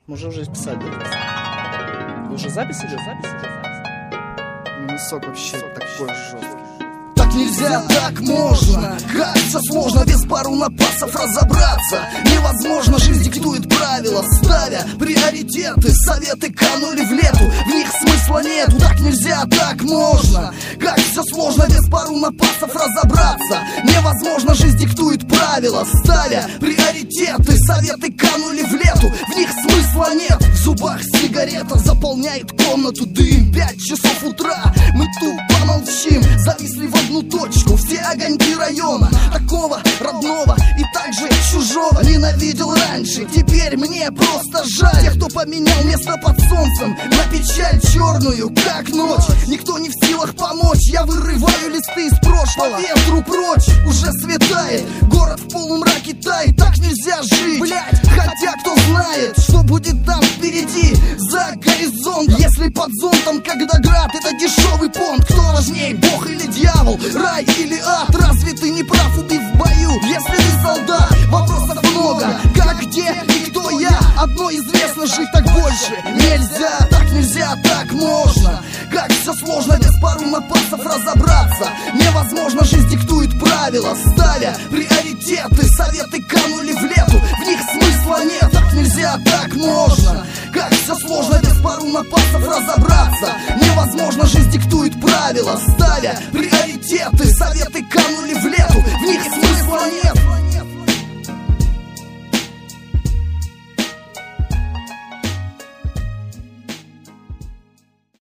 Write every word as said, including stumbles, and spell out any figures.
Можем уже писать, да? Уже запись идет? Запись идет? Минусок вообще такой жесткий. Так нельзя, так можно. Как все сложно, без пару напасов разобраться. Невозможно, жизнь диктует правила, ставя приоритеты. Советы канули в лету, в них смысла нету. Так нельзя, так можно. Как все сложно, без пару напасов разобраться. Невозможно, жизнь диктует правила, ставя приоритеты. Советы канули в лету, в них смысла нет. В зубах сигарета заполняет комнату дым. Пять часов утра, мы тупо молчим, зависли в одну точку. Все огоньки района, такого родного и также чужого ненавидел раньше. Теперь мне просто жаль тех, кто поменял место под солнцем на печаль черную, как ночь. Никто не в силах помочь. Я вырываю листы из прошлого, ветру прочь. Уже светает, город в полумраке тает. Так нельзя жить, блять. Хотя кто знает, что будет там впереди, за горизонтом. Если под зонтом, когда град, это дешевый понт. Кто важнее, бог или дьявол, рай или ад? Разве ты не прав, убив в бою? Если ты солдат, вопросов много. Как, где и кто я? Одно известно, жить так больше нельзя. Так нельзя, так можно. Как все сложно, без пару напасов разобраться. Невозможно, жизнь диктует правила, ставя приоритеты. Советы канули в лету, в них смысла нет. Так нельзя, так можно. Как все сложно, без пару напасов разобраться. Невозможно, жизнь диктует правила, ставя приоритеты. Советы канули в лету, в них смысла нет.